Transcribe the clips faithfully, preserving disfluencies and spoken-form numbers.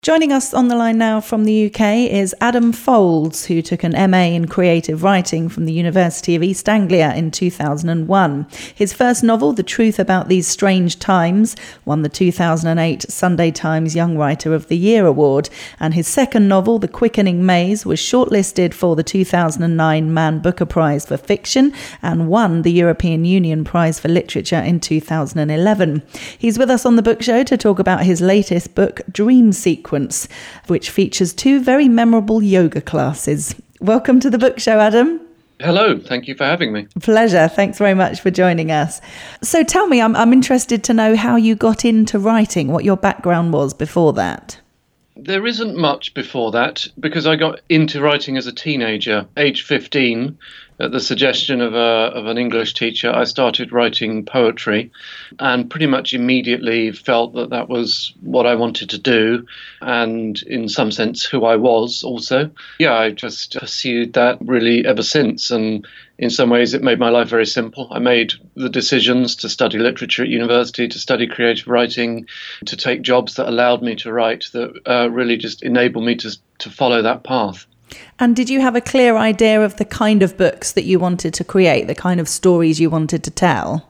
Joining us on the line now from the U K is Adam Folds, who took an M A in creative writing from the University of East Anglia in two thousand one. His first novel, The Truth About These Strange Times, won the two thousand eight Sunday Times Young Writer of the Year award, and his second novel, The Quickening Maze, was shortlisted for the two thousand nine Man Booker Prize for Fiction and won the European Union Prize for Literature in two thousand eleven. He's with us on the Book Show to talk about his latest book, Dream Sequence, which features two very memorable yoga classes. Welcome to the Book Show, Adam. Hello, thank you for having me. Pleasure. Thanks very much for joining us. So tell me, I'm, I'm interested to know how you got into writing, what your background was before that. There isn't much before that, because I got into writing as a teenager, age fifteen. At the suggestion of a of an English teacher, I started writing poetry and pretty much immediately felt that that was what I wanted to do and in some sense who I was also. Yeah, I just pursued that really ever since, and in some ways it made my life very simple. I made the decisions to study literature at university, to study creative writing, to take jobs that allowed me to write, that uh, really just enabled me to to follow that path. And did you have a clear idea of the kind of books that you wanted to create, the kind of stories you wanted to tell?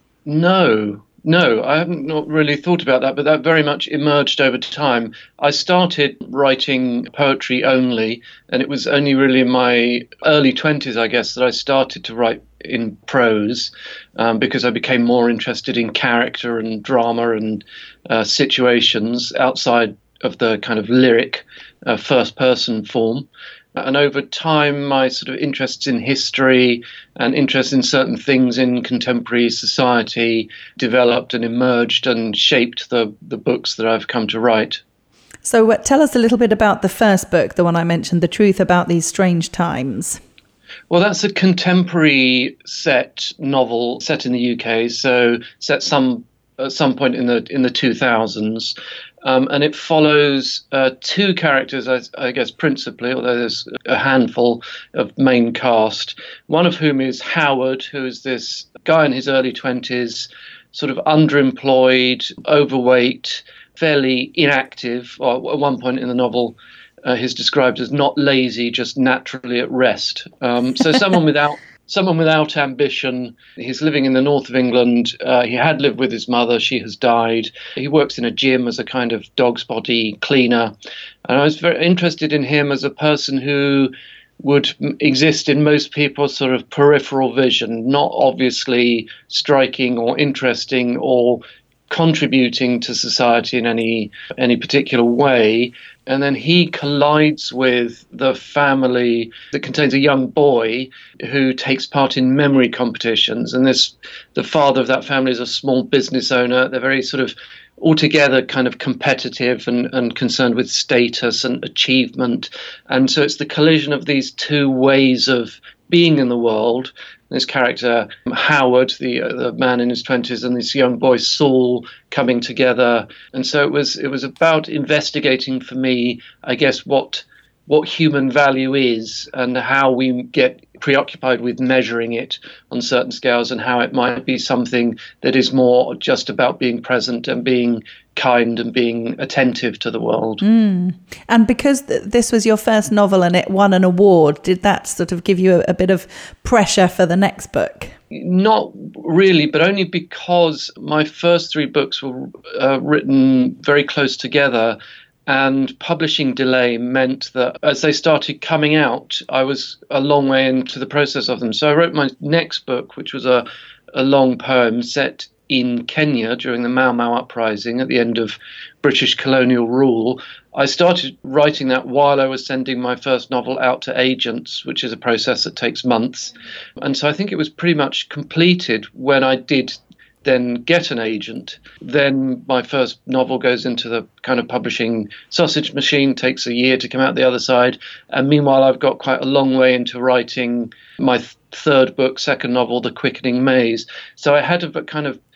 No, no, I haven't not really thought about that, but that very much emerged over time. I started writing poetry only, and it was only really in my early twenties, I guess, that I started to write in prose, um, because I became more interested in character and drama and uh, situations outside of the kind of lyric uh, first-person form. And over time, my sort of interests in history and interest in certain things in contemporary society developed and emerged and shaped the, the books that I've come to write. So uh, tell us a little bit about the first book, the one I mentioned, The Truth About These Strange Times. Well, that's a contemporary set novel set in the U K, so set some at some point in the in the two thousands. Um, and it follows uh, two characters, I, I guess, principally, although there's a handful of main cast, one of whom is Howard, who is this guy in his early twenties, sort of underemployed, overweight, fairly inactive, or at one point in the novel, uh, he's described as not lazy, just naturally at rest. Um, so someone without... Someone without ambition. He's living in the north of England. Uh, he had lived with his mother. She has died. He works in a gym as a kind of dog's body cleaner. And I was very interested in him as a person who would exist in most people's sort of peripheral vision, not obviously striking or interesting or contributing to society in any any particular way. And then he collides with the family that contains a young boy who takes part in memory competitions. And this, the father of that family is a small business owner. They're very sort of altogether kind of competitive and, and concerned with status and achievement. And so it's the collision of these two ways of being in the world. This character, Howard, the uh, the man in his twenties, and this young boy, Saul, coming together. And so it was it was about investigating for me, I guess, what what human value is and how we get preoccupied with measuring it on certain scales, and how it might be something that is more just about being present and being kind and being attentive to the world. Mm. And because th- this was your first novel and it won an award, did that sort of give you a, a bit of pressure for the next book? Not really, but only because my first three books were uh, written very close together. And publishing delay meant that as they started coming out, I was a long way into the process of them. So I wrote my next book, which was a, a long poem set in Kenya during the Mau Mau uprising at the end of British colonial rule. I started writing that while I was sending my first novel out to agents, which is a process that takes months. And so I think it was pretty much completed when I did then get an agent. Then my first novel goes into the kind of publishing sausage machine, takes a year to come out the other side. And meanwhile, I've got quite a long way into writing my th- third book, second novel, The Quickening Maze. So I had a kind of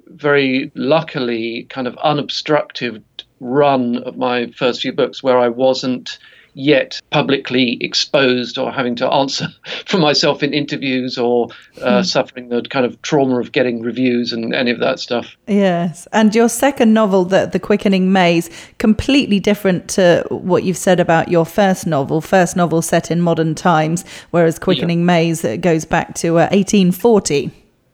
very luckily kind of unobstructed run of my first few books where I wasn't yet publicly exposed or having to answer for myself in interviews or uh, mm. suffering the kind of trauma of getting reviews and any of that stuff. Yes. And your second novel, The, the Quickening Maze, completely different to what you've said about your first novel. First novel set in modern times, whereas Quickening yeah. Maze goes back to uh, eighteen forty.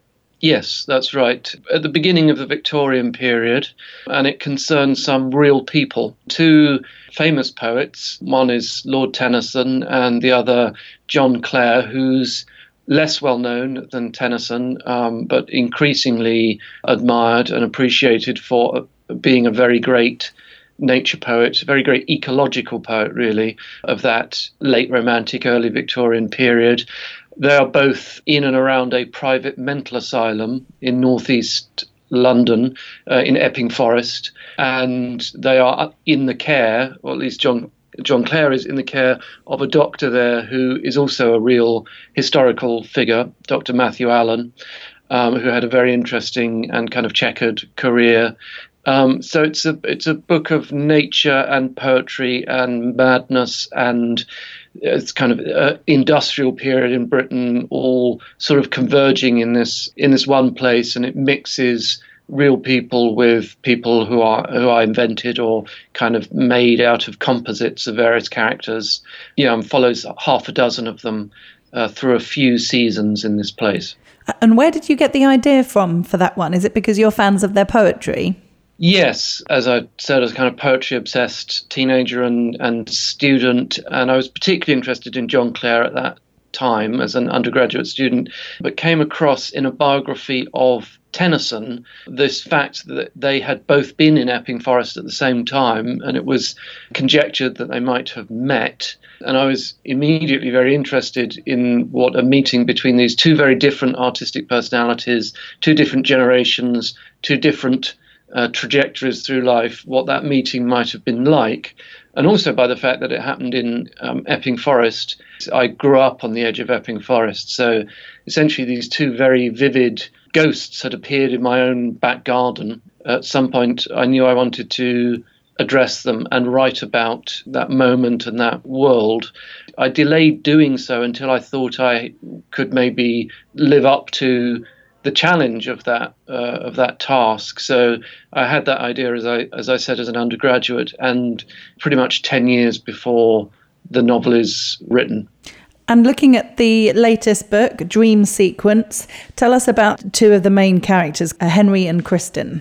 Yes, that's right. At the beginning of the Victorian period, and it concerns some real people. Two famous poets, one is Lord Tennyson and the other John Clare, who's less well known than Tennyson, um, but increasingly admired and appreciated for being a very great nature poet, a very great ecological poet, really, of that late Romantic, early Victorian period. They are both in and around a private mental asylum in northeast London, uh, in Epping Forest, and they are in the care, or at least John John Clare is in the care of a doctor there who is also a real historical figure, Doctor Matthew Allen, um, who had a very interesting and kind of checkered career. Um, so it's a it's a book of nature and poetry and madness and it's kind of uh, industrial period in Britain, all sort of converging in this in this one place, and it mixes real people with people who are who are invented or kind of made out of composites of various characters. Yeah, and follows half a dozen of them uh, through a few seasons in this place. And where did you get the idea from for that one? Is it because you're fans of their poetry? Yes, as I said, I was a kind of poetry-obsessed teenager and, and student, and I was particularly interested in John Clare at that time as an undergraduate student, but came across in a biography of Tennyson this fact that they had both been in Epping Forest at the same time, and it was conjectured that they might have met. And I was immediately very interested in what a meeting between these two very different artistic personalities, two different generations, two different Uh, trajectories through life, what that meeting might have been like, and also by the fact that it happened in um, Epping Forest. I grew up on the edge of Epping Forest, so essentially these two very vivid ghosts had appeared in my own back garden. At some point I knew I wanted to address them and write about that moment and that world. I delayed doing so until I thought I could maybe live up to the challenge of that uh, of that task. So I had that idea, as I as I said, as an undergraduate, and pretty much ten years before the novel is written. And looking at the latest book, Dream Sequence, tell us about two of the main characters, Henry and Kristin.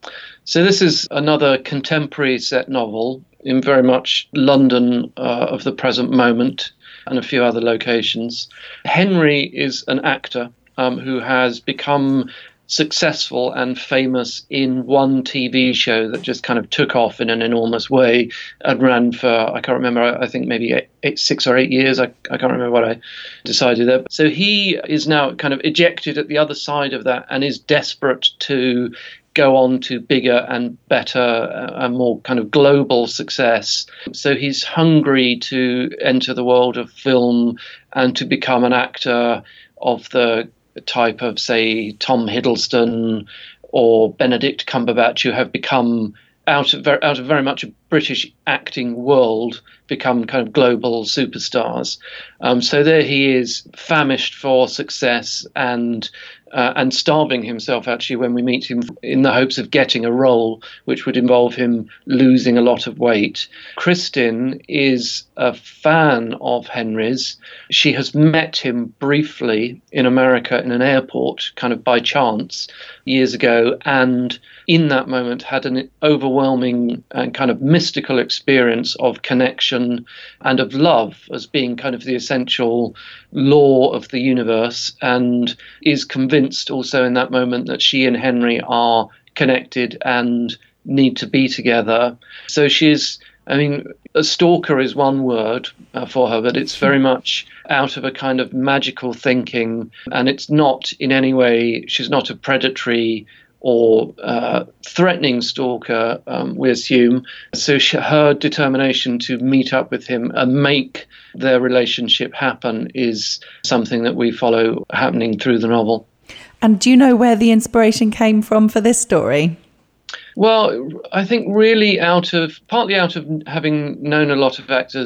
So this is another contemporary set novel in very much London uh, of the present moment and a few other locations. Henry is an actor Um, who has become successful and famous in one T V show that just kind of took off in an enormous way and ran for, I can't remember, I think maybe eight, eight, six or eight years. I, I can't remember what I decided there. So he is now kind of ejected at the other side of that and is desperate to go on to bigger and better uh, and more kind of global success. So he's hungry to enter the world of film and to become an actor of the type of, say, Tom Hiddleston or Benedict Cumberbatch, who have become out of very, out of very much a British acting world, become kind of global superstars. Um, so there he is, famished for success and uh, and starving himself, actually, when we meet him, in the hopes of getting a role which would involve him losing a lot of weight. Kristin is a fan of Henry's. She has met him briefly in America in an airport, kind of by chance, years ago, and in that moment had an overwhelming and kind of mystical experience of connection and of love as being kind of the essential law of the universe, and is convinced also in that moment that she and Henry are connected and need to be together. So she's, I mean, a stalker is one word uh, for her, but it's very much out of a kind of magical thinking, and it's not in any way, she's not a predatory or uh, threatening stalker, um, we assume. So she, her determination to meet up with him and make their relationship happen is something that we follow happening through the novel. And do you know where the inspiration came from for this story? Well, I think really out of, partly out of having known a lot of actors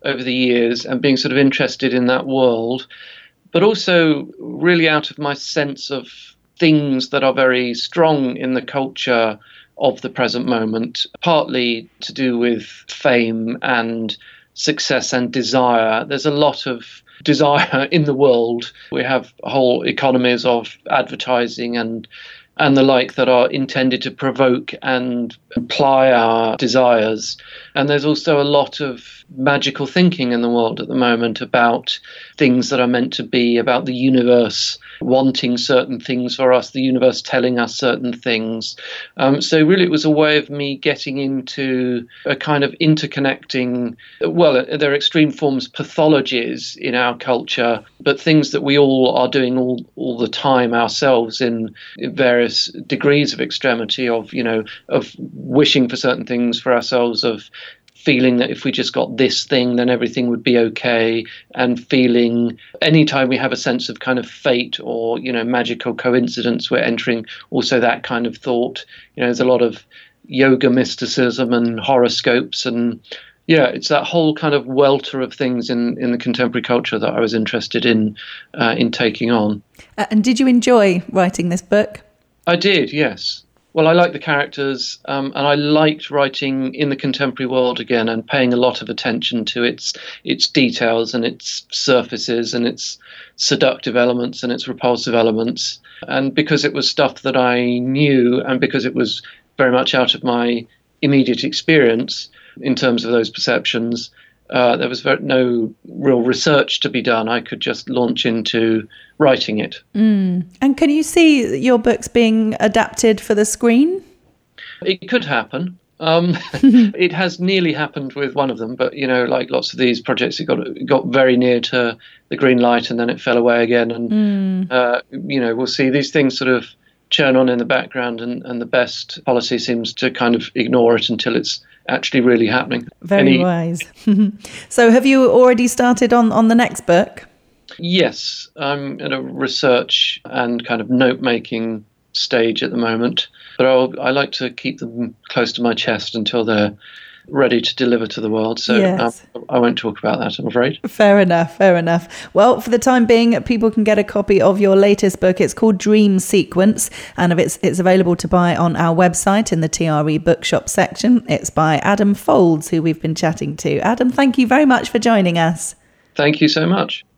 over the years and being sort of interested in that world, but also really out of my sense of things that are very strong in the culture of the present moment, partly to do with fame and success and desire. There's a lot of desire in the world. We have whole economies of advertising and and the like that are intended to provoke and apply our desires. And there's also a lot of magical thinking in the world at the moment about things that are meant to be, about the universe wanting certain things for us, the universe telling us certain things. Um, so really it was a way of me getting into a kind of interconnecting, well, there are extreme forms, pathologies in our culture, but things that we all are doing all, all the time ourselves in various degrees of extremity, of, you know, of wishing for certain things for ourselves, of feeling that if we just got this thing, then everything would be okay, and feeling anytime we have a sense of kind of fate or, you know, magical coincidence, we're entering also that kind of thought. You know, there's a lot of yoga mysticism and horoscopes, and yeah, it's that whole kind of welter of things in, in the contemporary culture that I was interested in uh, in taking on. Uh, and did you enjoy writing this book? I did, yes. Well, I like the characters, um, and I liked writing in the contemporary world again and paying a lot of attention to its its details and its surfaces and its seductive elements and its repulsive elements. And because it was stuff that I knew, and because it was very much out of my immediate experience in terms of those perceptions, uh, there was very, no real research to be done. I could just launch into writing it. Mm. And can you see your books being adapted for the screen? It could happen. Um, it has nearly happened with one of them, but, you know, like lots of these projects, it got it got very near to the green light and then it fell away again. And, mm. uh, you know, we'll see these things sort of churn on in the background, and, and the best policy seems to kind of ignore it until it's actually really happening. Very Any... wise. So have you already started on, on the next book? Yes, I'm in a research and kind of note-making stage at the moment, but I'll, I like to keep them close to my chest until they're ready to deliver to the world. So yes. um, I won't talk about that, I'm afraid. Fair enough, fair enough. Well, for the time being, people can get a copy of your latest book. It's called Dream Sequence, and it's, it's available to buy on our website in the T R E bookshop section. It's by Adam Foulds, who we've been chatting to. Adam, thank you very much for joining us. Thank you so much.